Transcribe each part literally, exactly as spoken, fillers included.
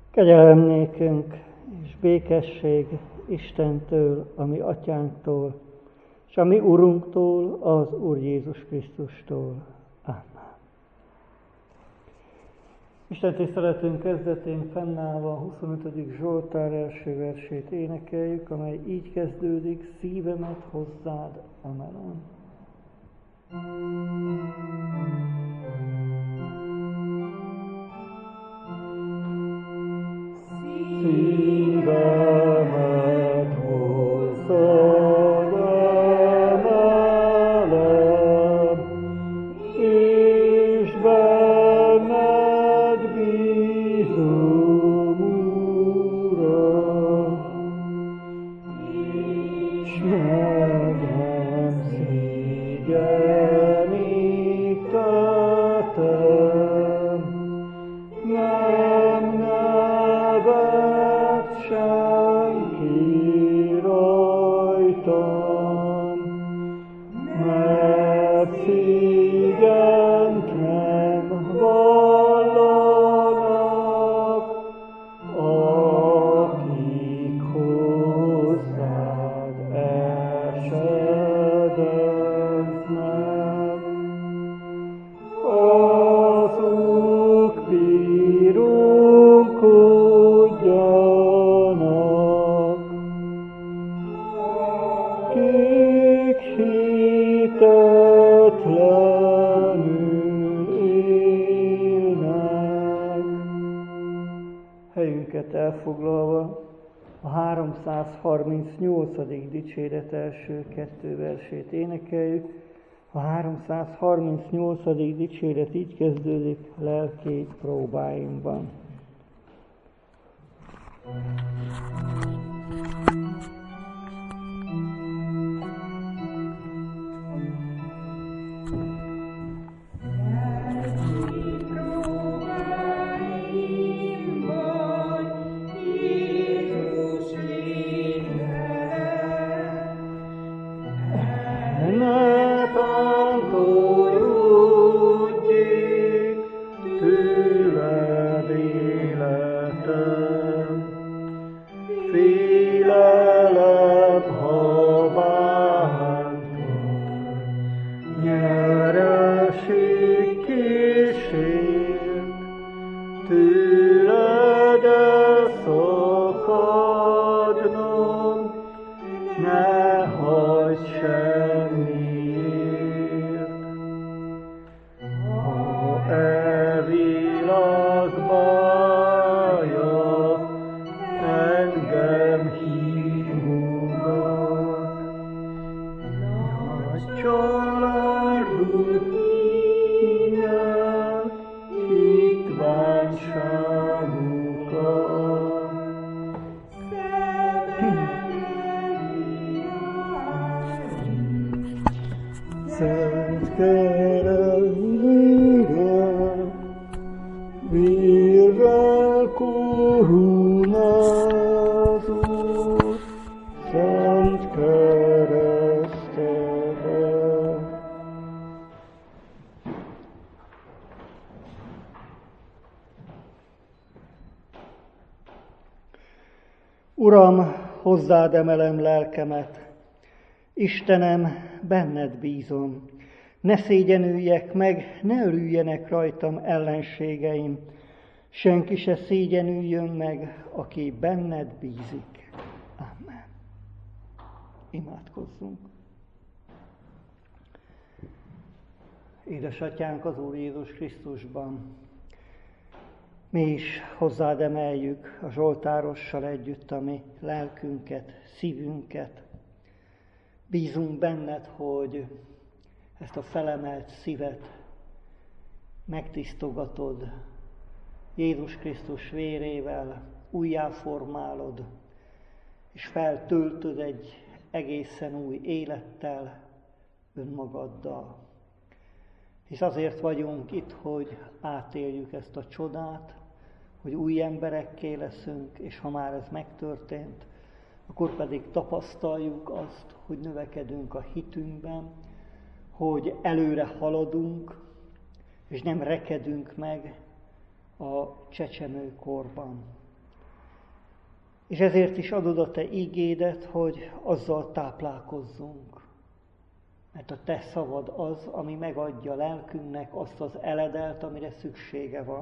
Kegyelem nékünk és békesség Istentől, a mi atyánktól, és a mi Urunktól, az Úr Jézus Krisztustól. Amen. Isten tiszteletünk kezdetén fennállva a huszonötödik Zsoltár első versét énekeljük, amely így kezdődik: szívemet hozzád emelem. Szívemet hozzád emelem, és benned bízom, Uram, és meg nem szégyenítettem, nem nevet senki rajtam, mert szégyent nem vallanak, akik hozzád esedeznek. Azok bírókodjanak, kik hitetlenül élnek. Helyünket elfoglalva a háromszázharmincnyolcadik dicséret első kettő versét énekeljük. A háromszázharmincnyolcadik dicséret így kezdődik: lelki próbáimban. Uram, hozzád emelem lelkemet, Istenem, benned bízom. Ne szégyenüljek meg, ne örüljenek rajtam ellenségeim, senki se szégyenüljön meg, aki benned bízik. Amen. Imádkozzunk. Édesatyánk az Úr Jézus Krisztusban, mi is hozzád emeljük a zsoltárossal együtt a mi lelkünket, szívünket. Bízunk benned, hogy ezt a felemelt szívet megtisztogatod, Jézus Krisztus vérével újjáformálod, és feltöltöd egy egészen új élettel, önmagaddal. Hisz azért vagyunk itt, hogy átéljük ezt a csodát, hogy új emberekké leszünk, és ha már ez megtörtént, akkor pedig tapasztaljuk azt, hogy növekedünk a hitünkben, hogy előre haladunk, és nem rekedünk meg a csecsemőkorban. És ezért is adod a te ígédet, hogy azzal táplálkozzunk. Mert a te szavad az, ami megadja lelkünknek azt az eledelt, amire szüksége van.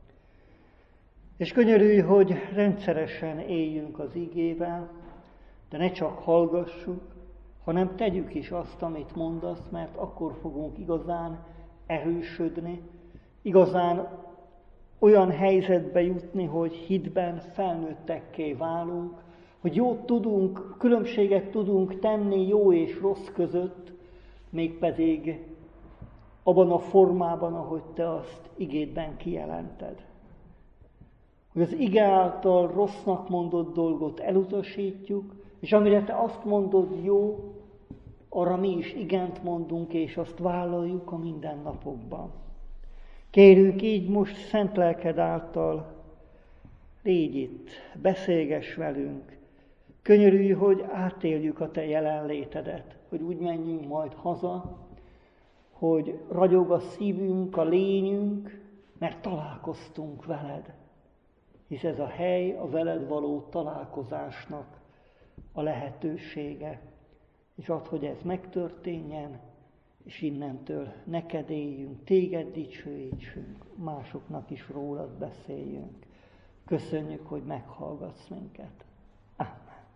És könyörülj, hogy rendszeresen éljünk az ígével, de ne csak hallgassuk, hanem tegyük is azt, amit mondasz, mert akkor fogunk igazán erősödni, igazán olyan helyzetbe jutni, hogy hitben felnőttekké válunk, hogy jót tudunk, különbséget tudunk tenni jó és rossz között, mégpedig abban a formában, ahogy te azt igédben kijelented. Hogy az ige által rossznak mondott dolgot elutasítjuk, és amire te azt mondod jó, arra mi is igent mondunk, és azt vállaljuk a mindennapokban. Kérünk így most szent lelked által, légy itt, beszélgess velünk, könyörülj, hogy átéljük a te jelenlétedet, hogy úgy menjünk majd haza, hogy ragyog a szívünk, a lényünk, mert találkoztunk veled. Hisz ez a hely a veled való találkozásnak a lehetősége. És add, hogy ez megtörténjen, és innentől neked éljünk, téged dicsőítsünk, másoknak is rólad beszéljünk. Köszönjük, hogy meghallgatsz minket. Amen.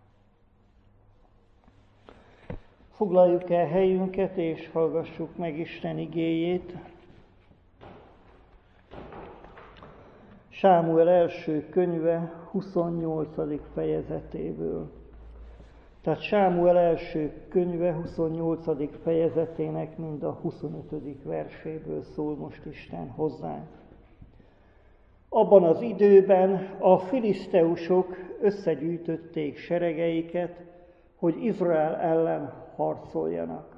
Foglaljuk el helyünket, és hallgassuk meg Isten igéjét. Sámuel első könyve huszonnyolcadik fejezetéből. Tehát Sámuel első könyve huszonnyolcadik fejezetének mind a huszonötödik verséből szól most Isten hozzánk. Abban az időben a filiszteusok összegyűjtötték seregeiket, hogy Izrael ellen harcoljanak.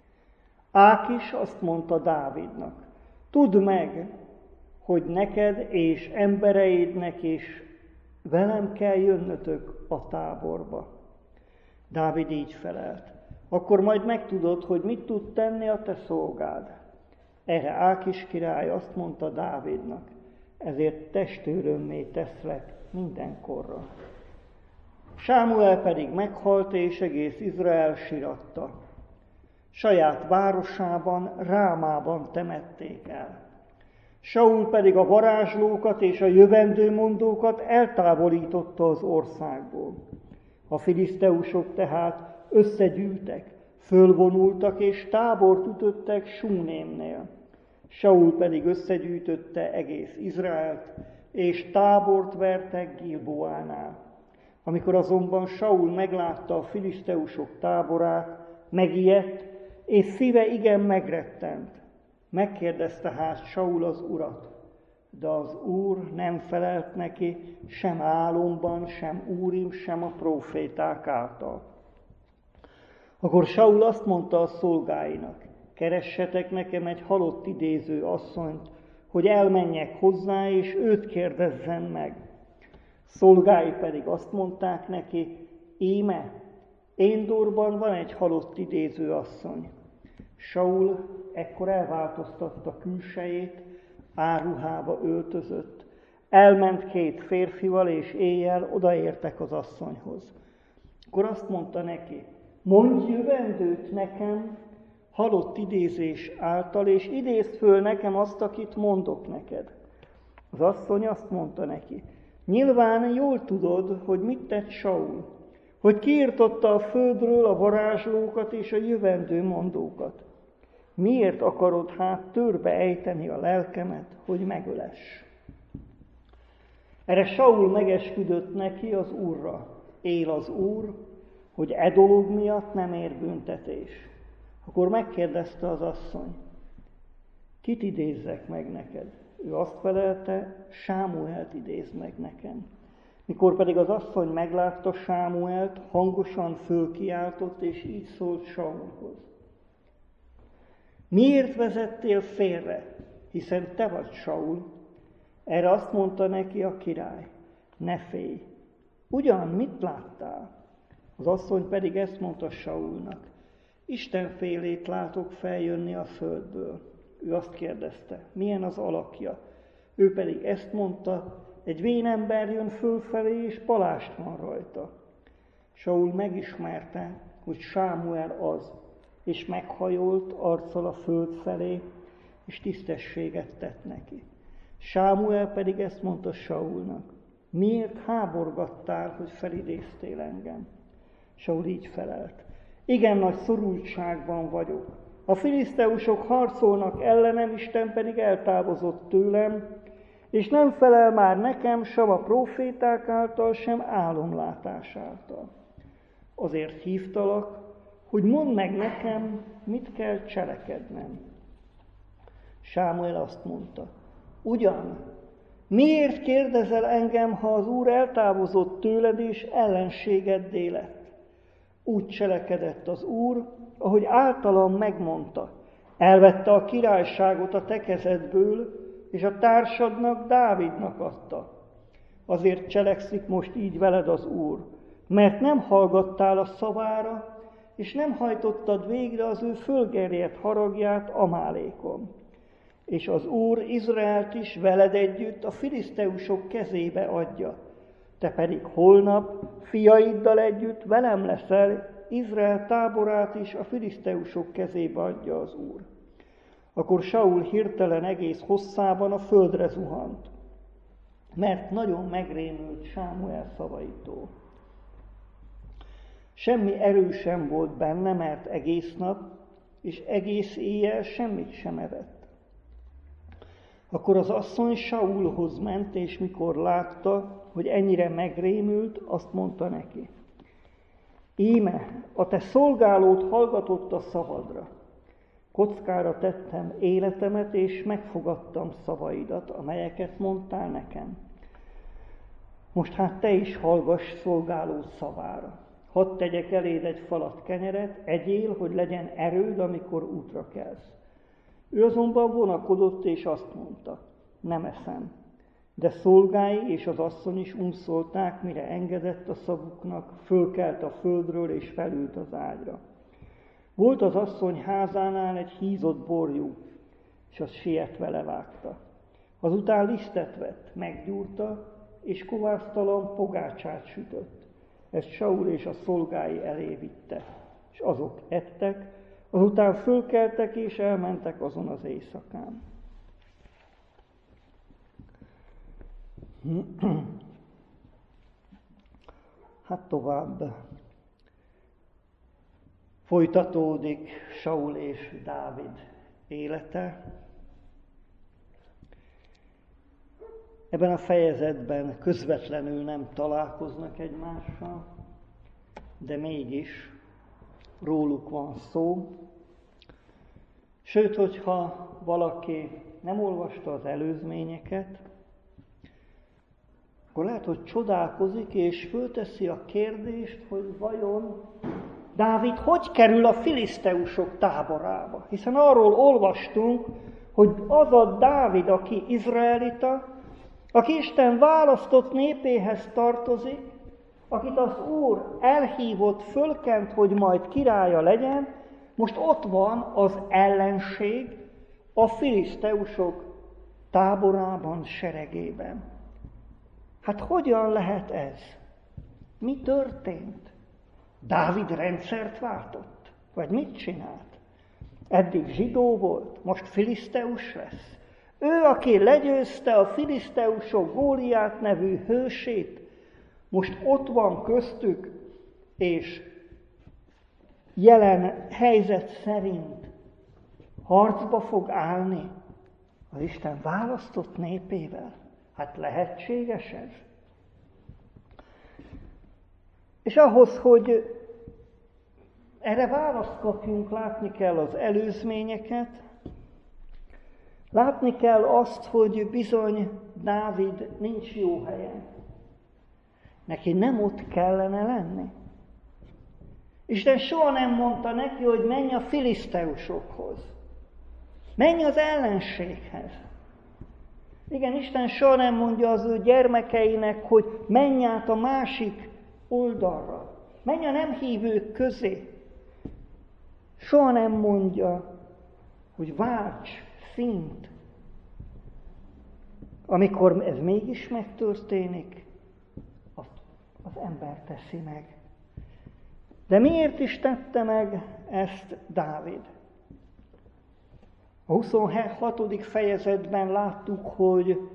Ákis azt mondta Dávidnak, tudd meg, hogy neked és embereidnek is velem kell jönnötök a táborba. Dávid így felelt, akkor majd megtudod, hogy mit tud tenni a te szolgád. Erre Ákis király azt mondta Dávidnak, ezért testőrömmé teszlek mindenkorra. Sámuel pedig meghalt, és egész Izrael siratta. Saját városában, Rámában temették el. Saul pedig a varázslókat és a jövendőmondókat eltávolította az országból. A filiszteusok tehát összegyűltek, fölvonultak és tábort ütöttek Súnémnél. Saul pedig összegyűjtötte egész Izraelt, és tábort vertek Gilboánál. Amikor azonban Saul meglátta a filiszteusok táborát, megijedt, és szíve igen megrettent. Megkérdezte hát Saul az urat, de az Úr nem felelt neki sem álomban, sem Úrim, sem a próféták által. Akkor Saul azt mondta a szolgáinak, keressetek nekem egy halott idéző asszonyt, hogy elmenjek hozzá, és őt kérdezzen meg. Szolgái pedig azt mondták neki, íme, Éndorban van egy halott idéző asszony. Saul ekkor elváltoztatta külsejét, áruhába öltözött. Elment két férfival, és éjjel odaértek az asszonyhoz. Akkor azt mondta neki, mondj jövendőt nekem, halott idézés által, és idézd föl nekem azt, akit mondok neked. Az asszony azt mondta neki, nyilván jól tudod, hogy mit tett Saul, hogy kiirtotta a földről a varázslókat és a jövendőmondókat. Miért akarod hát törbe ejteni a lelkemet, hogy megöless? Erre Saul megesküdött neki az Úrra. Él az Úr, hogy e dolog miatt nem ér büntetés. Akkor megkérdezte az asszony, kit idézzek meg neked? Ő azt felelte, Sámuelt idézd meg nekem. Mikor pedig az asszony meglátta Sámuelt, hangosan fölkiáltott, és így szólt Saulhoz. Miért vezettél félre, hiszen te vagy Saul? Erre azt mondta neki a király, ne félj. Ugyan mit láttál? Az asszony pedig ezt mondta Saulnak, Isten félét látok feljönni a földből. Ő azt kérdezte, milyen az alakja? Ő pedig ezt mondta, egy vénember jön fölfelé, és palást van rajta. Saul megismerte, hogy Sámuel az, és meghajolt arccal a föld felé, és tisztességet tett neki. Sámuel pedig ezt mondta Saulnak: miért háborgattál, hogy felidéztél engem? Saul így felelt: igen nagy szorultságban vagyok. A filiszteusok harcolnak ellenem, Isten pedig eltávozott tőlem, és nem felel már nekem sem a próféták által, sem álomlátás által. Azért hívtalak, hogy mondd meg nekem, mit kell cselekednem. Sámuel azt mondta: ugyan, miért kérdezel engem, ha az Úr eltávozott tőled, és ellenségeddé lett? Úgy cselekedett az Úr, ahogy általam megmondta. Elvette a királyságot a te kezedből, és a társadnak, Dávidnak adta. Azért cselekszik most így veled az Úr, mert nem hallgattál a szavára, és nem hajtottad végre az ő fölgerjedt haragját Amálékon. És az Úr Izraelt is veled együtt a filiszteusok kezébe adja. Te pedig holnap fiaiddal együtt velem leszel, Izrael táborát is a filiszteusok kezébe adja az Úr. Akkor Saul hirtelen egész hosszában a földre zuhant, mert nagyon megrémült Sámuel szavaitól. Semmi erő sem volt benne, mert egész nap és egész éjjel semmit sem evett. Akkor az asszony Saulhoz ment, és mikor látta, hogy ennyire megrémült, azt mondta neki: íme, a te szolgálód hallgatott a szavadra. Kockára tettem életemet, és megfogadtam szavaidat, amelyeket mondtál nekem. Most hát te is hallgass szolgálód szavára. Hadd tegyek eléd egy falat kenyeret, egyél, hogy legyen erőd, amikor útra kelsz. Ő azonban vonakodott, és azt mondta: nem eszem. De szolgái és az asszony is unszolták, mire engedett a szavuknak, fölkelt a földről, és felült az ágyra. Volt az asszony házánál egy hízott borjú, és az sietve levágta. Azután lisztet vett, meggyúrta, és kovásztalan pogácsát sütött. Ezt Saul és a szolgái elé vitte, és azok ettek, azután fölkeltek és elmentek azon az éjszakán. Hát tovább folytatódik Saul és Dávid élete. Ebben a fejezetben közvetlenül nem találkoznak egymással, de mégis róluk van szó. Sőt, hogyha valaki nem olvasta az előzményeket, akkor lehet, hogy csodálkozik, és fölteszi a kérdést, hogy vajon Dávid hogy kerül a filiszteusok táborába? Hiszen arról olvastunk, hogy az a Dávid, aki izraelita, aki Isten választott népéhez tartozik, akit az Úr elhívott, fölkent, hogy majd királya legyen, most ott van az ellenség a filiszteusok táborában, seregében. Hát hogyan lehet ez? Mi történt? Dávid rendszert váltott? Vagy mit csinált? Eddig zsidó volt, most filiszteus lesz. Ő, aki legyőzte a filiszteusok Góliát nevű hősét, most ott van köztük, és jelen helyzet szerint harcba fog állni az Isten választott népével. Hát lehetséges ez? És ahhoz, hogy erre választ kapjunk, látni kell az előzményeket, látni kell azt, hogy bizony Dávid nincs jó helyen. Neki nem ott kellene lenni. Isten soha nem mondta neki, hogy menj a filiszteusokhoz. Menj az ellenséghez. Igen, Isten soha nem mondja az ő gyermekeinek, hogy menj át a másik oldalra. Menj a nem hívők közé. Soha nem mondja, hogy válts szint. amikor ez mégis megtörténik, azt az ember teszi meg. De miért is tette meg ezt Dávid? A huszonhatodik fejezetben láttuk, hogy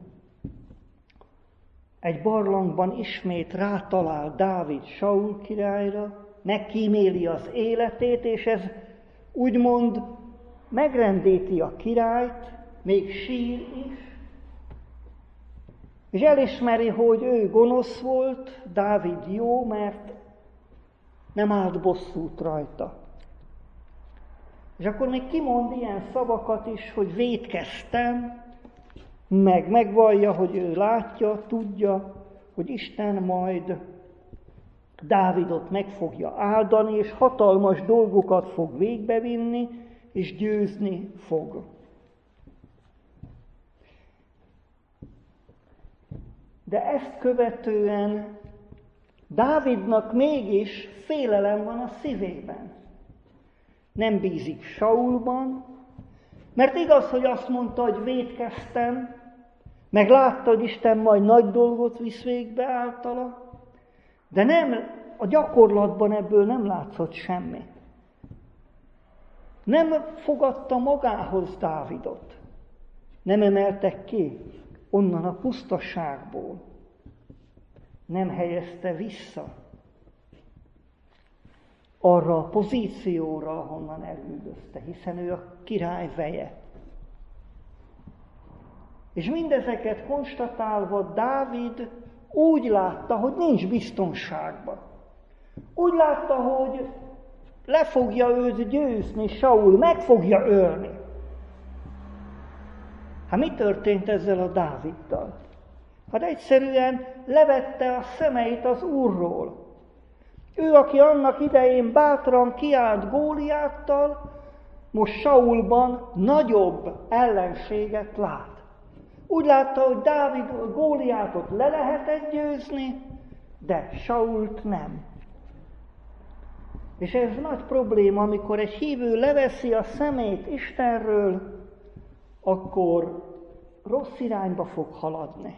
egy barlangban ismét rátalál Dávid Saul királyra, megkíméli az életét, és ez úgymond megrendíti a királyt, még sír is, és elismeri, hogy ő gonosz volt, Dávid jó, mert nem állt bosszút rajta. És akkor még kimond ilyen szavakat is, hogy vétkeztem, meg megvallja, hogy ő látja, tudja, hogy Isten majd Dávidot meg fogja áldani, és hatalmas dolgokat fog végbevinni, és győzni fog. De ezt követően Dávidnak mégis félelem van a szívében. Nem bízik Saulban, mert igaz, hogy azt mondta, hogy vétkeztem, meg látta, hogy Isten majd nagy dolgot visz végbe általa, de nem, a gyakorlatban ebből nem látszott semmi. Nem fogadta magához Dávidot, nem emeltek ki onnan a pusztaságból, nem helyezte vissza arra a pozícióra, ahonnan elüldözte, hiszen ő a király veje. És mindezeket konstatálva Dávid úgy látta, hogy nincs biztonságban. Úgy látta, hogy le fogja őt győzni Saul, meg fogja ölni. Hát mi történt ezzel a Dáviddal? Hát egyszerűen levette a szemeit az Úrról. Ő, aki annak idején bátran kiállt Góliáttal, most Saulban nagyobb ellenséget lát. Úgy látta, hogy Dávid Góliátot le lehetett győzni, de Sault nem. És ez nagy probléma, amikor egy hívő leveszi a szemét Istenről, akkor rossz irányba fog haladni.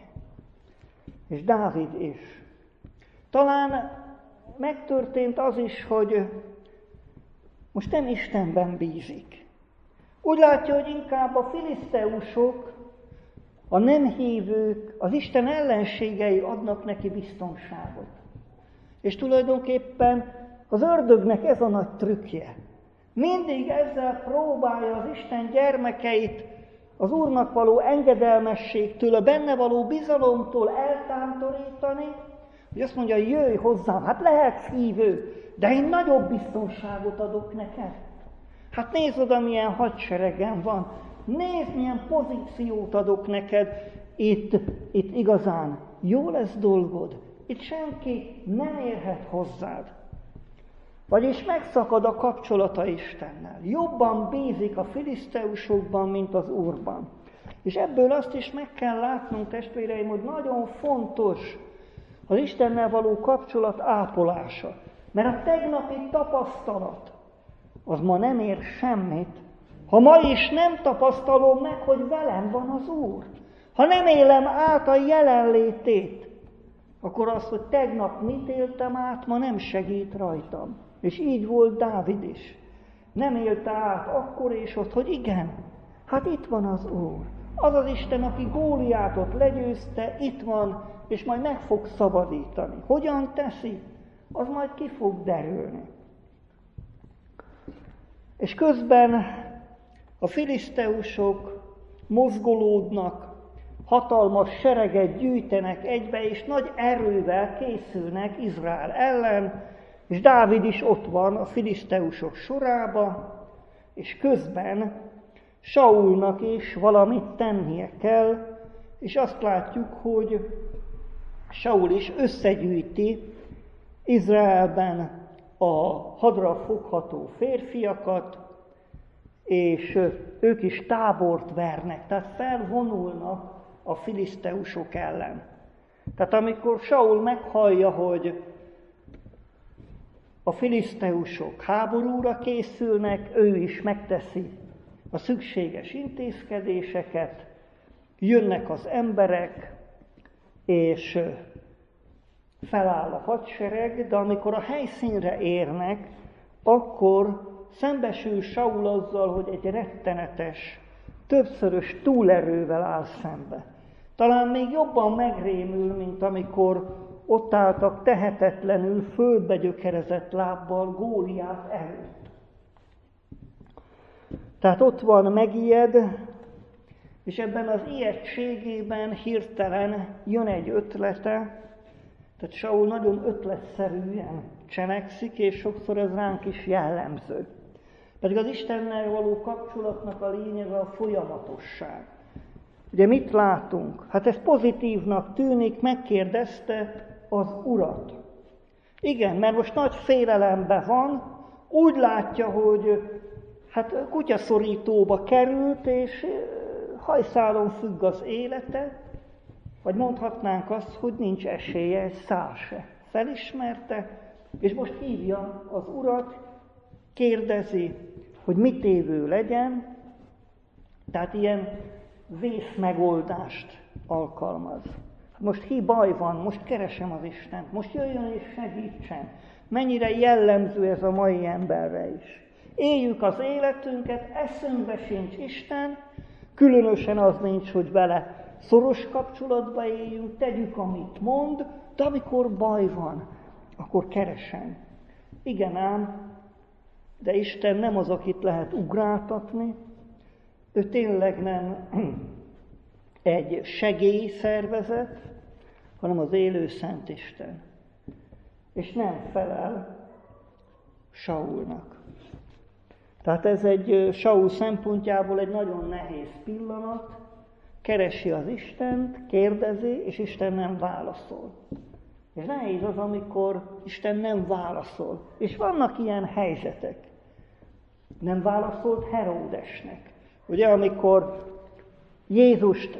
És Dávid is. Talán megtörtént az is, hogy most nem Istenben bízik. Úgy látja, hogy inkább a filiszteusok, a nem hívők, az Isten ellenségei adnak neki biztonságot. És tulajdonképpen az ördögnek ez a nagy trükkje. Mindig ezzel próbálja az Isten gyermekeit az Úrnak való engedelmességtől, a benne való bizalomtól eltántorítani, hogy azt mondja, jöjj hozzám, hát lehetsz hívő, de én nagyobb biztonságot adok neked. Hát nézd oda, milyen hadseregem van, nézd, milyen pozíciót adok neked, itt, itt igazán jó lesz dolgod, itt senki nem érhet hozzád. Vagyis megszakad a kapcsolata Istennel. Jobban bízik a filiszteusokban, mint az Úrban. És ebből azt is meg kell látnunk, testvéreim, hogy nagyon fontos az Istennel való kapcsolat ápolása. Mert a tegnapi tapasztalat, az ma nem ér semmit, ha ma is nem tapasztalom meg, hogy velem van az Úr. Ha nem élem át a jelenlétét, akkor az, hogy tegnap mit éltem át, ma nem segít rajtam. És így volt Dávid is. Nem élte át akkor és ott, hogy igen, hát itt van az Úr. Az az Isten, aki Góliátot legyőzte, itt van, és majd meg fog szabadítani. Hogyan teszi? Az majd ki fog derülni. És közben a filiszteusok mozgolódnak, hatalmas sereget gyűjtenek egybe, és nagy erővel készülnek Izrael ellen, és Dávid is ott van a filiszteusok sorába, és közben Saulnak is valamit tennie kell, és azt látjuk, hogy Saul is összegyűjti Izraelben a hadra fogható férfiakat, és ők is tábort vernek, tehát felvonulnak a filiszteusok ellen. Tehát amikor Saul meghallja, hogy a filiszteusok háborúra készülnek, ő is megteszi a szükséges intézkedéseket, jönnek az emberek, és feláll a hadsereg, de amikor a helyszínre érnek, akkor szembesül Saul azzal, hogy egy rettenetes, többszörös túlerővel áll szembe. Talán még jobban megrémül, mint amikor ott álltak tehetetlenül, földbe gyökerezett lábbal Góliát előtt. Tehát ott van, megijed, és ebben az ijegységében hirtelen jön egy ötlete, tehát Saul nagyon ötletszerűen cselekszik, és sokszor ez ránk is jellemző. Pedig az Istennel való kapcsolatnak a lényege a folyamatosság. Ugye mit látunk? Hát ez pozitívnak tűnik, megkérdezte az Urat. Igen, mert most nagy félelemben van, úgy látja, hogy hát kutyaszorítóba került, és hajszálon függ az élete, vagy mondhatnánk azt, hogy nincs esélye, egy szál se. Felismerte, és most hívja az Urat, kérdezi, hogy mit évő legyen, tehát ilyen vészmegoldást alkalmaz. Most hi baj van, most keresem az Istent, most jöjjön és segítsen. Mennyire jellemző ez a mai emberre is. Éljük az életünket, eszünkbe sincs Isten, különösen az nincs, hogy vele szoros kapcsolatba éljünk, tegyük, amit mond, de amikor baj van, akkor keresem. Igen ám, de Isten nem az, akit lehet ugráltatni, ő tényleg nem egy segélyszervezet, hanem az élő Szent Isten. És nem felel Saulnak. Tehát ez egy Saul szempontjából egy nagyon nehéz pillanat, keresi az Istent, kérdezi, és Isten nem válaszol. És nehéz az, amikor Isten nem válaszol. És vannak ilyen helyzetek. Nem válaszolt Heródesnek. Ugye, amikor Jézust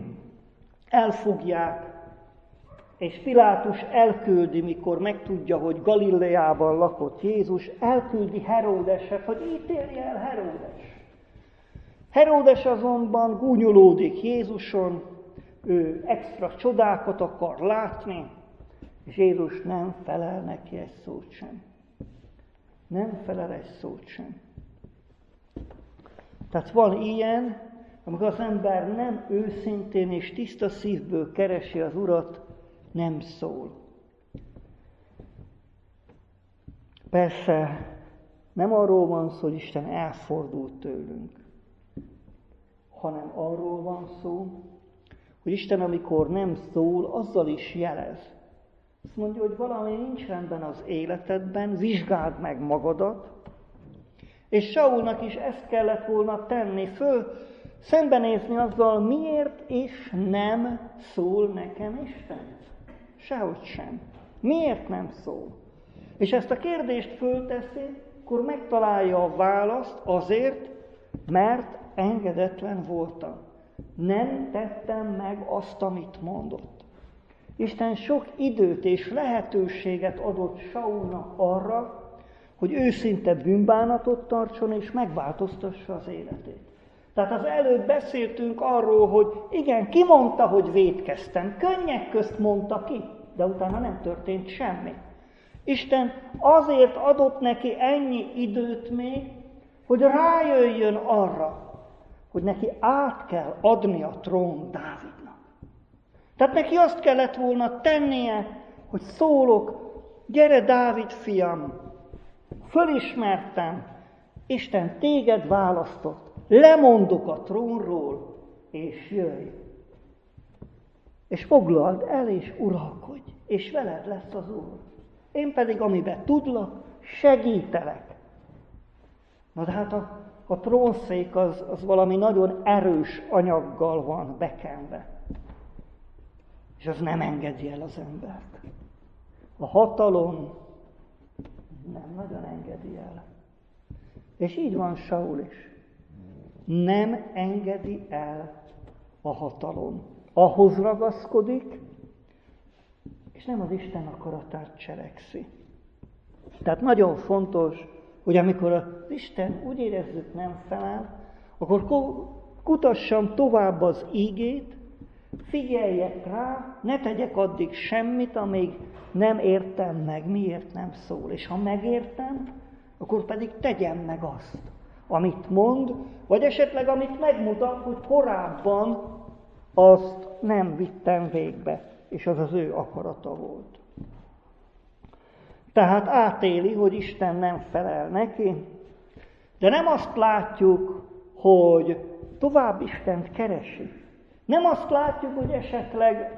elfogják, és Pilátus elküldi, mikor megtudja, hogy Galileában lakott Jézus, elküldi Heródeset, hogy ítélje el Heródes. Heródes azonban gúnyolódik Jézuson, ő extra csodákat akar látni, és Jézus nem felel neki egy szót sem. Nem felel egy szót sem. Tehát van ilyen, amikor az ember nem őszintén és tiszta szívből keresi az Urat, nem szól. Persze nem arról van szó, hogy Isten elfordult tőlünk, hanem arról van szó, hogy Isten, amikor nem szól, azzal is jelez. Azt mondja, hogy valami nincs rendben az életedben, vizsgáld meg magadat, és Saulnak is ezt kellett volna tenni, föl szembenézni azzal, miért is nem szól nekem Isten. Sehogy sem. Miért nem szól? És ezt a kérdést fölteszi, akkor megtalálja a választ azért, mert engedetlen voltam. Nem tettem meg azt, amit mondott. Isten sok időt és lehetőséget adott Saulnak arra, hogy őszinte bűnbánatot tartson és megváltoztassa az életét. Tehát az előbb beszéltünk arról, hogy igen, ki mondta, hogy vétkeztem. Könnyek közt mondta ki, de utána nem történt semmi. Isten azért adott neki ennyi időt még, hogy rájöjjön arra, hogy neki át kell adni a trón Dávidnak. Tehát neki azt kellett volna tennie, hogy szólok, gyere Dávid fiam, fölismertem, Isten téged választott, lemondok a trónról, és jöjj. És foglald el, és uralkodj, és veled lesz az Úr. Én pedig, amiben tudlak, segítelek. Na de hát a, a trónszék az, az valami nagyon erős anyaggal van bekenve. És az nem engedi el az embert. A hatalom nem nagyon engedi el. És így van Saul is. Nem engedi el a hatalom. Ahhoz ragaszkodik, és nem az Isten akaratát cselekszi. Tehát nagyon fontos, hogy amikor az Isten úgy érezzük nem felel, akkor kutassam tovább az ígét, figyeljek rá, ne tegyek addig semmit, amíg nem értem meg, miért nem szól. És ha megértem, akkor pedig tegyem meg azt, amit mond, vagy esetleg amit megmutat, hogy korábban azt nem vittem végbe, és az az ő akarata volt. Tehát átéli, hogy Isten nem felel neki, de nem azt látjuk, hogy tovább Istent keresi. Nem azt látjuk, hogy esetleg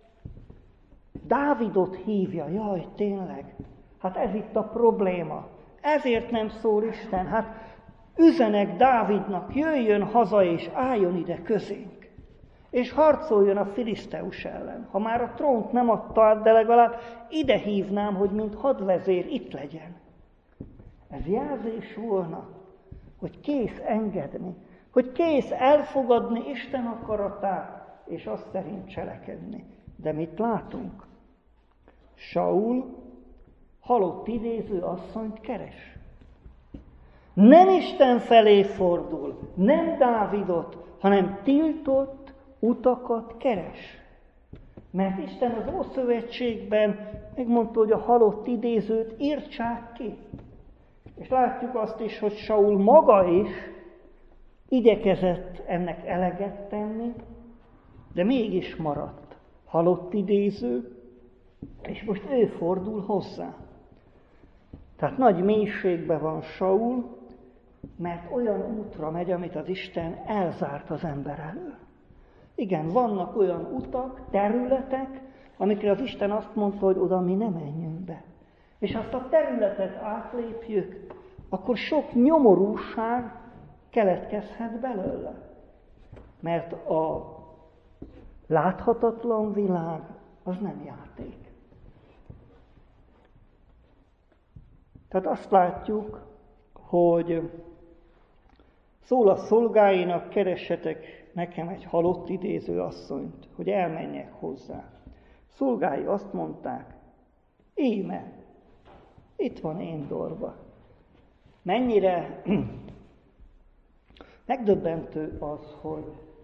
Dávidot hívja, jaj, tényleg, hát ez itt a probléma. Ezért nem szól Isten, hát üzenek Dávidnak, jöjjön haza és álljon ide közénk, és harcoljon a Filiszteus ellen. Ha már a trónt nem adta át, de legalább ide hívnám, hogy mint hadvezér itt legyen. Ez jelzés volna, hogy kész engedni, hogy kész elfogadni Isten akaratát, és azt szerint cselekedni. De mit látunk? Saul halott idéző asszonyt keres. Nem Isten felé fordul, nem Dávidot, hanem tiltott utakat keres. Mert Isten az Ószövetségben megmondta, hogy a halott idézőt írtsák ki. És látjuk azt is, hogy Saul maga is igyekezett ennek eleget tenni, de mégis maradt halott idéző, és most ő fordul hozzá. Tehát nagy mélységben van Saul, mert olyan útra megy, amit az Isten elzárt az ember elől. Igen, vannak olyan utak, területek, amikre az Isten azt mondta, hogy oda mi nem menjünk be. És ha azt a területet átlépjük, akkor sok nyomorúság keletkezhet belőle. Mert a láthatatlan világ az nem játék. Tehát azt látjuk, hogy szól a szolgáinak, keressetek nekem egy halott idéző asszonyt, hogy elmenjek hozzá. Szolgái azt mondták, íme, itt van Éndorba. Mennyire megdöbbentő az, hogy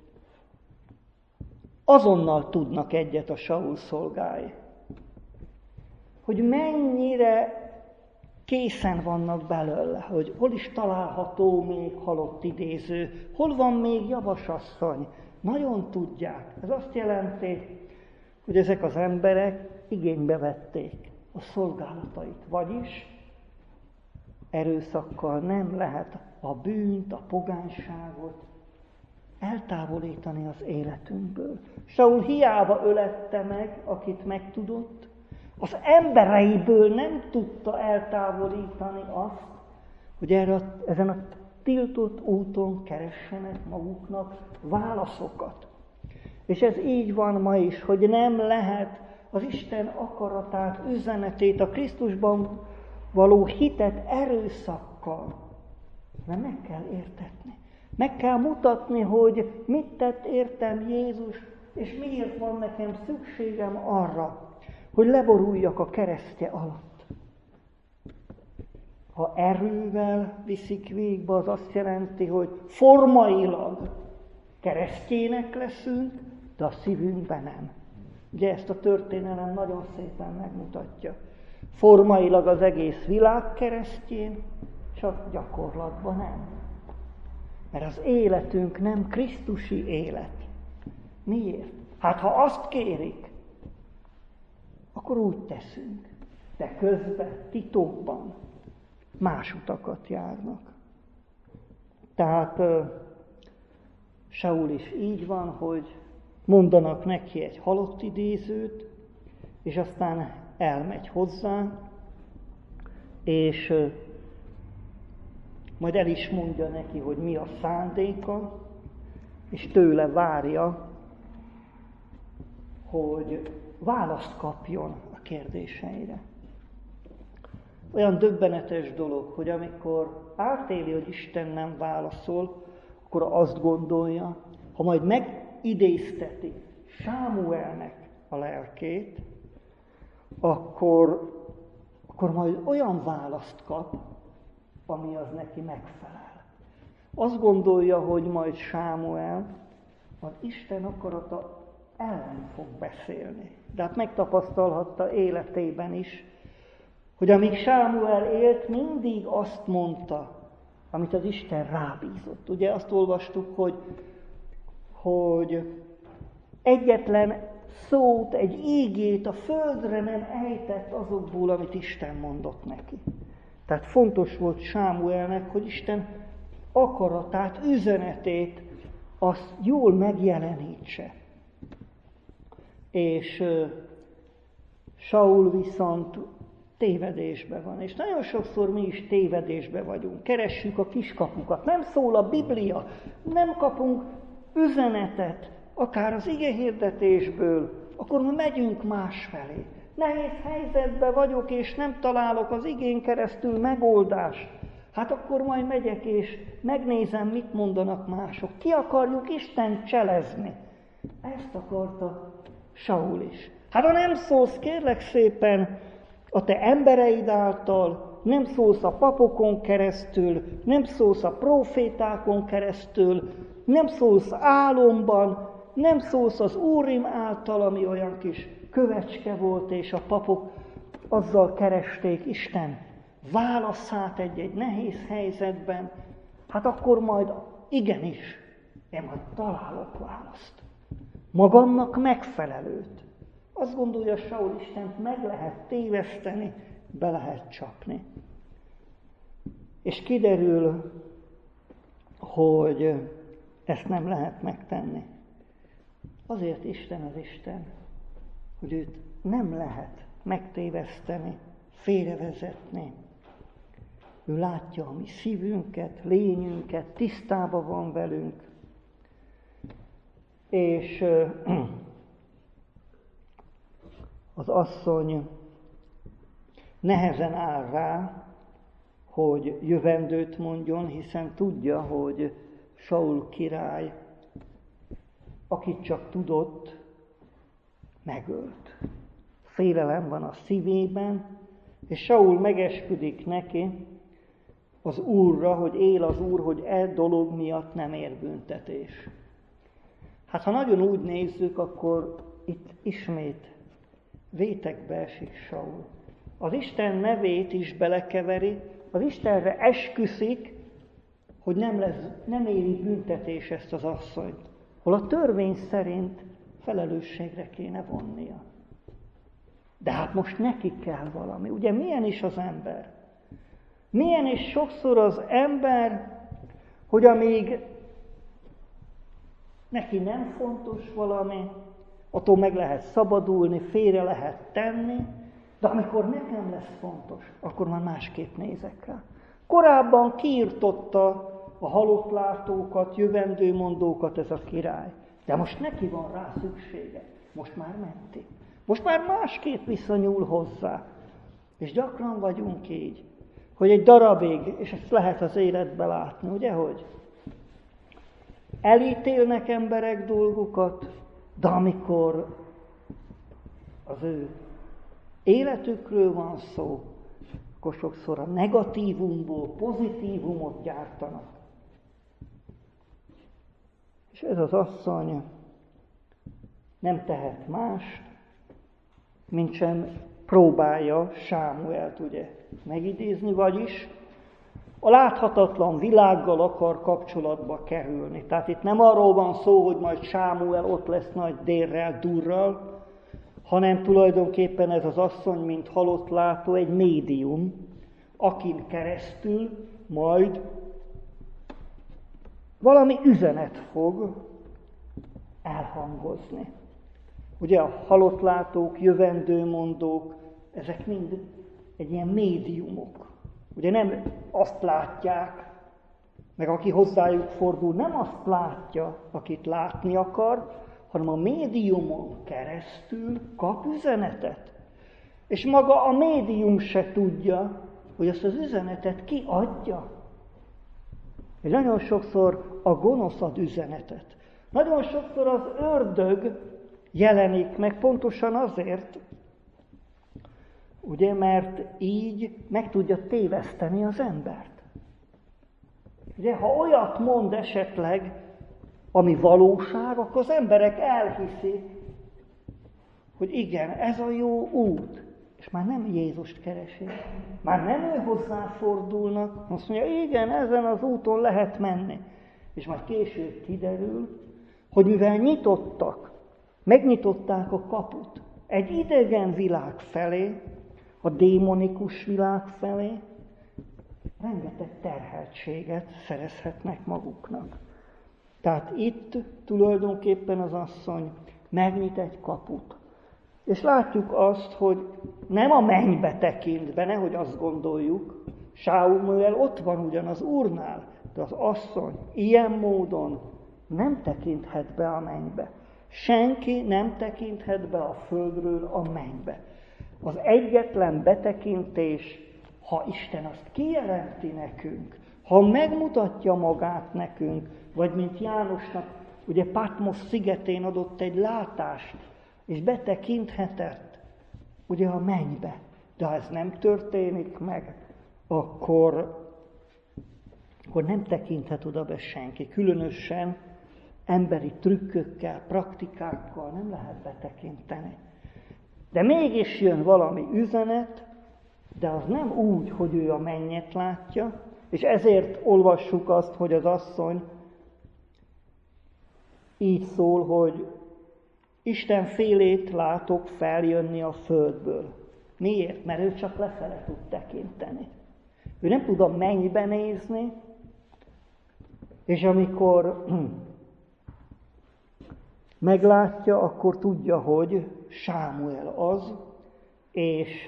azonnal tudnak egyet a Saul szolgái. Hogy mennyire készen vannak belőle, hogy hol is található még halott idéző, hol van még javasasszony. Nagyon tudják. Ez azt jelenti, hogy ezek az emberek igénybe vették a szolgálatait. Vagyis erőszakkal nem lehet a bűnt, a pogányságot eltávolítani az életünkből. Saul hiába ölette meg, akit megtudott, az embereiből nem tudta eltávolítani azt, hogy erre, ezen a tiltott úton keressenek maguknak válaszokat. És ez így van ma is, hogy nem lehet az Isten akaratát, üzenetét, a Krisztusban való hitet erőszakkal, de meg kell értetni. Meg kell mutatni, hogy mit tett értem Jézus, és miért van nekem szükségem arra, hogy leboruljak a keresztje alatt. Ha erővel viszik végbe, az azt jelenti, hogy formailag keresztjének leszünk, de a szívünkben nem. Ugye ezt a történelem nagyon szépen megmutatja. Formailag az egész világ keresztjén, csak gyakorlatban nem. Mert az életünk nem krisztusi élet. Miért? Hát ha azt kérik, akkor úgy teszünk. De közben, titokban más utakat járnak. Tehát uh, Saul is így van, hogy mondanak neki egy halott idézőt, és aztán elmegy hozzá, és uh, majd el is mondja neki, hogy mi a szándéka, és tőle várja, hogy választ kapjon a kérdéseire. Olyan döbbenetes dolog, hogy amikor átéli, hogy Isten nem válaszol, akkor azt gondolja, ha majd megidézteti Sámuelnek a lelkét, akkor, akkor majd olyan választ kap, ami az neki megfelel. azt gondolja, hogy majd Sámuel az Isten akarata ellen fog beszélni. De hát megtapasztalhatta életében is, hogy amíg Sámuel élt, mindig azt mondta, amit az Isten rábízott. Ugye azt olvastuk, hogy, hogy egyetlen szót, egy ígét a földre nem ejtett azokból, amit Isten mondott neki. Tehát fontos volt Sámuelnek, hogy Isten akaratát, üzenetét azt jól megjelenítse. És uh, Saul viszont tévedésben van. És nagyon sokszor mi is tévedésben vagyunk. Keressük a kiskapukat. Nem szól a Biblia. Nem kapunk üzenetet, akár az igehirdetésből. Akkor mi megyünk másfelé. Nehéz helyzetben vagyok, és nem találok az igén keresztül megoldást. Hát akkor majd megyek, és megnézem, mit mondanak mások. Ki akarjuk Istent cselezni. Ezt akarta Saul is. Hát ha nem szólsz, kérlek szépen, a te embereid által, nem szólsz a papokon keresztül, nem szólsz a profétákon keresztül, nem szólsz álomban, nem szólsz az Úrim által, ami olyan kis kövecske volt, és a papok azzal keresték Isten válaszát egy-egy nehéz helyzetben, hát akkor majd igenis, én majd találok választ. Magamnak megfelelőt. Azt gondolja Saul, Istent meg lehet téveszteni, be lehet csapni. És kiderül, hogy ezt nem lehet megtenni. Azért Isten az Isten, hogy őt nem lehet megtéveszteni, félrevezetni. Ő látja a mi szívünket, lényünket, tisztában van velünk. És az asszony nehezen áll rá, hogy jövendőt mondjon, hiszen tudja, hogy Saul király, akit csak tudott, megölt. Félelem van a szívében, és Saul megesküdik neki az Úrra, hogy él az Úr, hogy e dolog miatt nem ér büntetés. Hát ha nagyon úgy nézzük, akkor itt ismét vétekbe esik Saul. Az Isten nevét is belekeveri, az Istenre esküszik, hogy nem, lesz, nem éri büntetés ezt az asszonyt, hol a törvény szerint felelősségre kéne vonnia. De hát most neki kell valami. Ugye milyen is az ember? Milyen is sokszor az ember, hogy amíg neki nem fontos valami, attól meg lehet szabadulni, félre lehet tenni, de amikor nekem lesz fontos, akkor már másképp nézek rá. Korábban kiirtotta a halottlátókat, jövendőmondókat ez a király, de most neki van rá szüksége. Most már menti. Most már másképp viszonyul hozzá. És gyakran vagyunk így, hogy egy darabig, és ezt lehet az életben látni, ugye, hogy elítélnek emberek dolgokat, de amikor az ő életükről van szó, akkor sokszor a negatívumból pozitívumot gyártanak. És ez az asszony nem tehet mást, mint sem próbálja Sámuelt ugye megidézni, vagyis a láthatatlan világgal akar kapcsolatba kerülni. Tehát itt nem arról van szó, hogy majd Sámuel ott lesz nagy dérrel, durral, hanem tulajdonképpen ez az asszony, mint halott látó, egy médium, akin keresztül majd valami üzenet fog elhangozni. Ugye a halottlátók, jövendőmondók, ezek mind egy ilyen médiumok. Ugye nem azt látják, meg aki hozzájuk fordul, nem azt látja, akit látni akar, hanem a médiumon keresztül kap üzenetet. És maga a médium se tudja, hogy azt az üzenetet ki adja. És nagyon sokszor a gonosz ad üzenetet. Nagyon sokszor az ördög jelenik meg pontosan azért, ugye, mert így meg tudja téveszteni az embert. Ugye, ha olyat mond esetleg, ami valóság, akkor az emberek elhiszik, hogy igen, ez a jó út. És már nem Jézust keresik. Már nem ő hozzáfordulnak. Azt mondja, igen, ezen az úton lehet menni. És majd később kiderül, hogy mivel nyitottak, megnyitották a kaput egy idegen világ felé, a démonikus világ felé, rengeteg terheltséget szerezhetnek maguknak. Tehát itt tulajdonképpen az asszony megnyit egy kaput. És látjuk azt, hogy nem a mennybe tekint be, nehogy azt gondoljuk, Sámuel ott van ugyan az Úrnál, de az asszony ilyen módon nem tekinthet be a mennybe. Senki nem tekinthet be a földről a mennybe. Az egyetlen betekintés, ha Isten azt kijelenti nekünk, ha megmutatja magát nekünk, vagy mint Jánosnak, ugye Patmos szigetén adott egy látást, és betekinthetett ugye a mennybe. De ha ez nem történik meg, akkor, akkor nem tekinthet oda be senki. Különösen emberi trükkökkel, praktikákkal nem lehet betekinteni. De mégis jön valami üzenet, de az nem úgy, hogy ő a mennyet látja, és ezért olvassuk azt, hogy az asszony így szól, hogy Isten félét látok feljönni a földből. Miért? Mert ő csak lefele tud tekinteni. Ő nem tud a mennybe nézni, és amikor meglátja, akkor tudja, hogy Sámuel az, és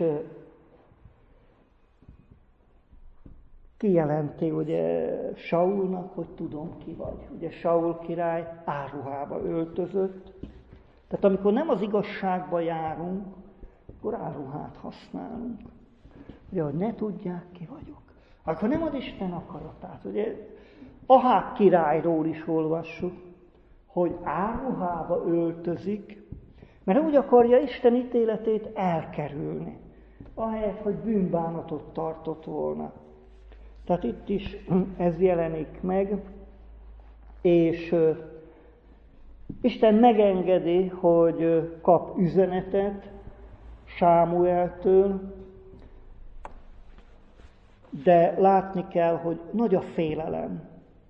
kijelenti ugye Saulnak, hogy tudom ki vagy. Ugye Saul király áruhába öltözött. Tehát amikor nem az igazságba járunk, akkor áruhát használunk. Ugye, hogy ne tudják, ki vagyok. Akkor nem az Isten akaratát. Ugye Aháb királyról is olvassuk, hogy áruhába öltözik, mert úgy akarja Isten ítéletét elkerülni, ahelyett, hogy bűnbánatot tartott volna. Tehát itt is ez jelenik meg, és Isten megengedi, hogy kap üzenetet Sámueltől, de látni kell, hogy nagy a félelem.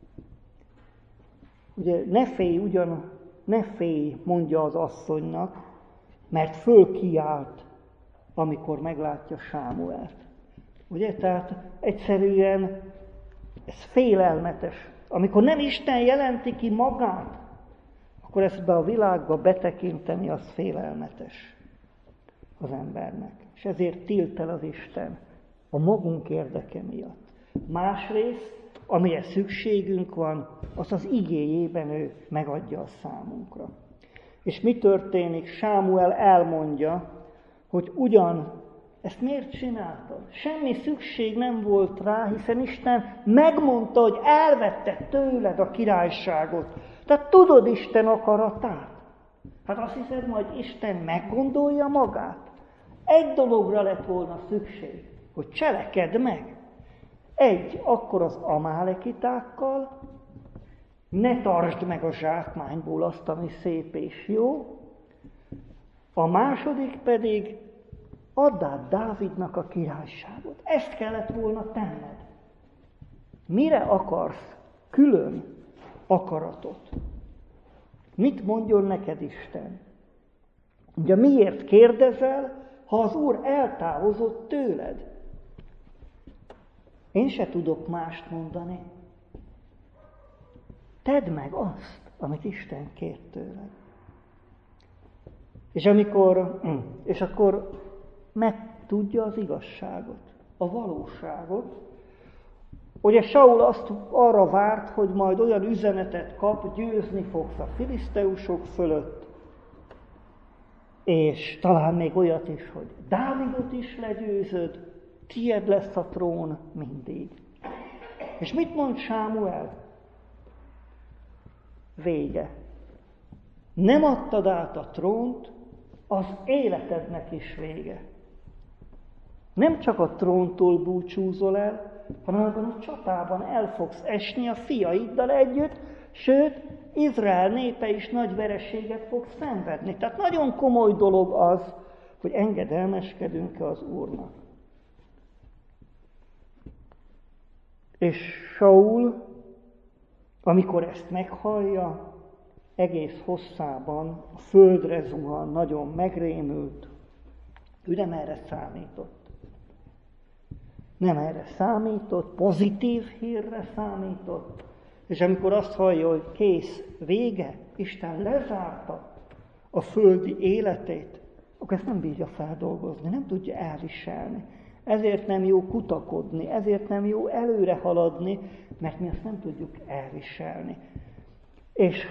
Ugye ne félj, ugyan ne félj, mondja az asszonynak, mert fölkiált, amikor meglátja Sámuelt. Ugye, tehát egyszerűen ez félelmetes. Amikor nem Isten jelenti ki magát, akkor ezt be a világba betekinteni, az félelmetes az embernek. És ezért tilt el az Isten a magunk érdeke miatt. Másrészt, amire szükségünk van, azt az igéjében ő megadja a számunkra. És mi történik? Sámuel elmondja, hogy ugyan ezt miért csináltad? Semmi szükség nem volt rá, hiszen Isten megmondta, hogy elvette tőled a királyságot. Tehát tudod Isten akaratát. Hát azt hiszed, majd Isten meggondolja magát? Egy dologra lett volna szükség, hogy cselekedd meg. Egy, akkor az amálekitákkal, ne tartsd meg a zsákmányból azt, ami szép és jó. A második pedig, add át Dávidnak a királyságot. Ezt kellett volna tenned. Mire akarsz külön akaratot? Mit mondjon neked Isten? Ugye miért kérdezel, ha az Úr eltávozott tőled? Én se tudok mást mondani. Tedd meg azt, amit Isten kért tőled. És amikor, és akkor megtudja az igazságot, a valóságot. Ugye Saul azt arra várt, hogy majd olyan üzenetet kap, győzni fogsz a filiszteusok fölött, és talán még olyat is, hogy Dávidot is legyőzöd, tied lesz a trón mindig. És mit mond Sámuel? Vége. Nem adtad át a trónt, az életednek is vége. Nem csak a tróntól búcsúzol el, hanem abban a csatában el fogsz esni a fiaiddal együtt, sőt, Izrael népe is nagy vereséget fog szenvedni. Tehát nagyon komoly dolog az, hogy engedelmeskedünk-e az Úrnak. És Saul, amikor ezt meghallja, egész hosszában a földre zuhan, nagyon megrémült. Ő nem erre számított. Nem erre számított, pozitív hírre számított. És amikor azt hallja, hogy kész, vége, Isten lezárta a földi életét, akkor ezt nem bírja feldolgozni, nem tudja elviselni. Ezért nem jó kutakodni, ezért nem jó előre haladni, mert mi ezt nem tudjuk elviselni. És,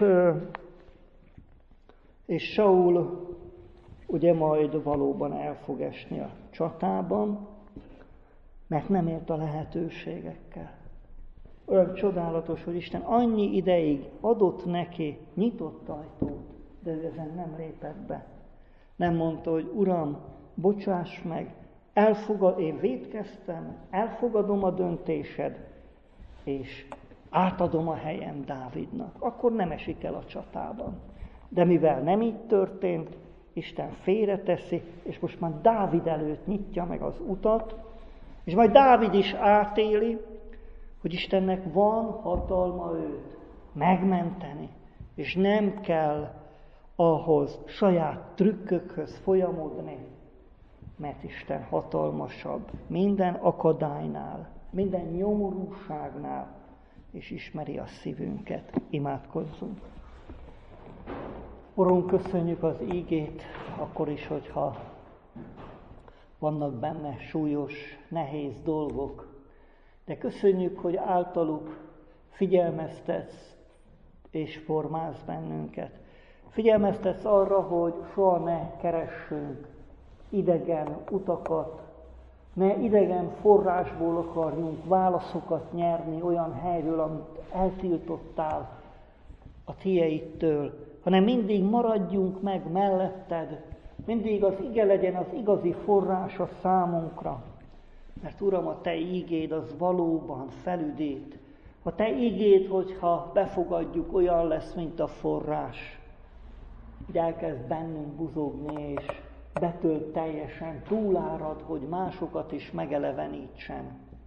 és Saul ugye majd valóban el fog esni a csatában, mert nem ért a lehetőségekkel. Olyan csodálatos, hogy Isten annyi ideig adott neki nyitott ajtót, de ő ezen nem lépett be. Nem mondta, hogy Uram, bocsáss meg, elfogad, én vétkeztem, elfogadom a döntésed, és átadom a helyem Dávidnak. Akkor nem esik el a csatában. De mivel nem így történt, Isten félreteszi, és most már Dávid előtt nyitja meg az utat, és majd Dávid is átéli, hogy Istennek van hatalma őt megmenteni, és nem kell ahhoz saját trükkökhöz folyamodni, mert Isten hatalmasabb minden akadálynál, minden nyomorúságnál, és ismeri a szívünket. Imádkozzunk. Urunk, köszönjük az ígét, akkor is, hogyha vannak benne súlyos, nehéz dolgok, de köszönjük, hogy általuk figyelmeztetsz és formálsz bennünket. Figyelmeztetsz arra, hogy soha ne keressünk idegen utakat, ne idegen forrásból akarjunk válaszokat nyerni olyan helyről, amit eltiltottál a tieidtől, hanem mindig maradjunk meg melletted, mindig az ige legyen az igazi forrás a számunkra. Mert Uram, a Te ígéd az valóban felüdít. A Te ígéd, hogyha befogadjuk, olyan lesz, mint a forrás. Így elkezd bennünk buzogni, és betölt teljesen, túlárad, hogy másokat is megelevenítsen.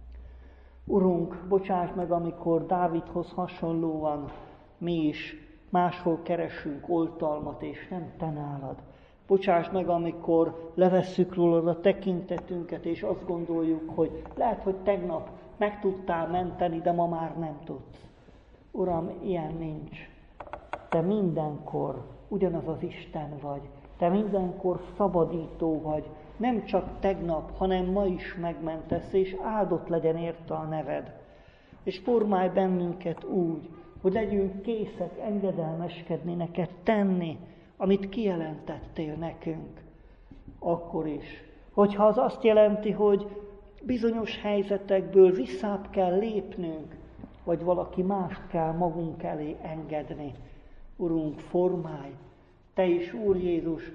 Urunk, bocsáss meg, amikor Dávidhoz hasonlóan mi is máshol keresünk oltalmat, és nem Te nálad. Bocsáss meg, amikor levesszük rólad a tekintetünket, és azt gondoljuk, hogy lehet, hogy tegnap meg tudtál menteni, de ma már nem tudsz. Uram, ilyen nincs. Te mindenkor ugyanaz az Isten vagy. Te mindenkor szabadító vagy. Nem csak tegnap, hanem ma is megmentesz, és áldott legyen érte a neved. És formálj bennünket úgy, hogy legyünk készek engedelmeskedni neked, tenni, amit kijelentettél nekünk. Akkor is, hogyha az azt jelenti, hogy bizonyos helyzetekből visszább kell lépnünk, vagy valaki mást kell magunk elé engedni. Urunk, formálj! Te is, Úr Jézus,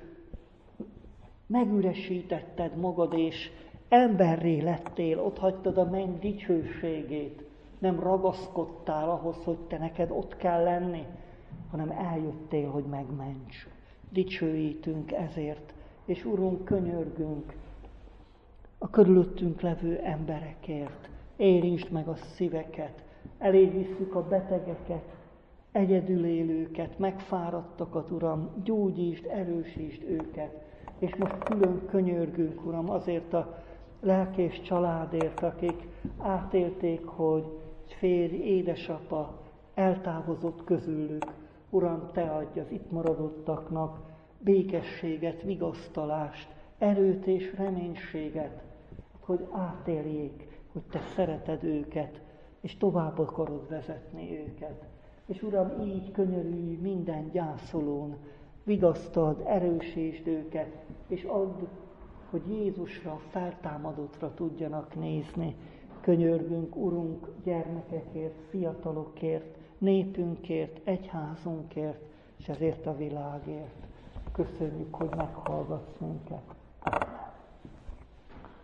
megüresítetted magad, és emberré lettél, ott hagytad a menny dicsőségét. Nem ragaszkodtál ahhoz, hogy te neked ott kell lenni, hanem eljöttél, hogy megments. Dicsőítünk ezért, és Urunk, könyörgünk a körülöttünk levő emberekért. Érintsd meg a szíveket, eléd visszük a betegeket, egyedül élőket, megfáradtakat, Uram, gyógyítsd, erősítsd őket. És most külön könyörgünk, Uram, azért a lelkés családért, akik átélték, hogy férj, édesapa eltávozott közülük. Uram, Te adj az itt maradottaknak békességet, vigasztalást, erőt és reménységet, hogy átéljék, hogy Te szereted őket, és tovább akarod vezetni őket. És Uram, így könyörülj minden gyászolón, vigasztald, erősítsd őket, és add, hogy Jézusra, feltámadottra tudjanak nézni. Könyörgünk, Urunk, gyermekekért, fiatalokért, népünkért, egyházunkért, és ezért a világért. Köszönjük, hogy meghallgatsz minket.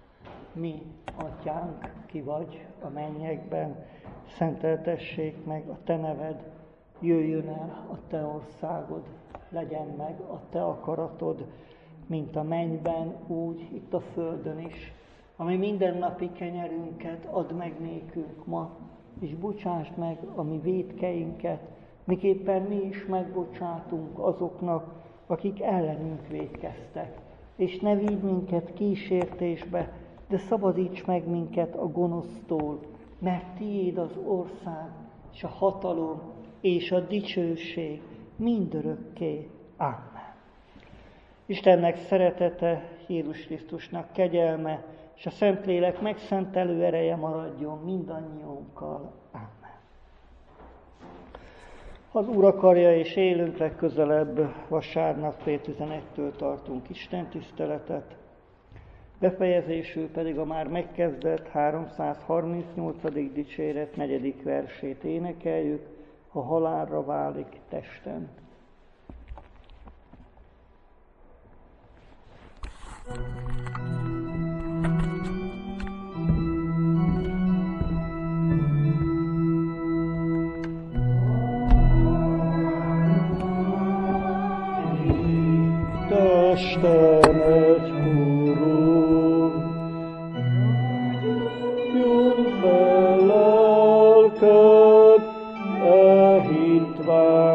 mi atyánk, ki vagy a mennyekben, szenteltessék meg a te neved, jöjjön el a te országod, legyen meg a te akaratod, mint a mennyben, úgy itt a földön is. Ami mindennapi kenyerünket add meg nékünk ma, és bocsásd meg a mi vétkeinket, miképpen mi is megbocsátunk azoknak, akik ellenünk vétkeztek. És ne vigy minket kísértésbe, de szabadíts meg minket a gonosztól, mert tiéd az ország, és a hatalom, és a dicsőség mindörökké. Amen. Istennek szeretete, Jézus Krisztusnak kegyelme, és a Szentlélek megszentelő ereje maradjon mindannyiunkkal. Amen. Az Úr akarja, és élünk legközelebb, vasárnap fél tizenegytől tartunk istentiszteletet, befejezésül pedig a már megkezdett háromszázharmincnyolcadik dicséret negyedik versét énekeljük, ha halálra válik testem. Testem egy Uram, jön fel lelked, e hitvány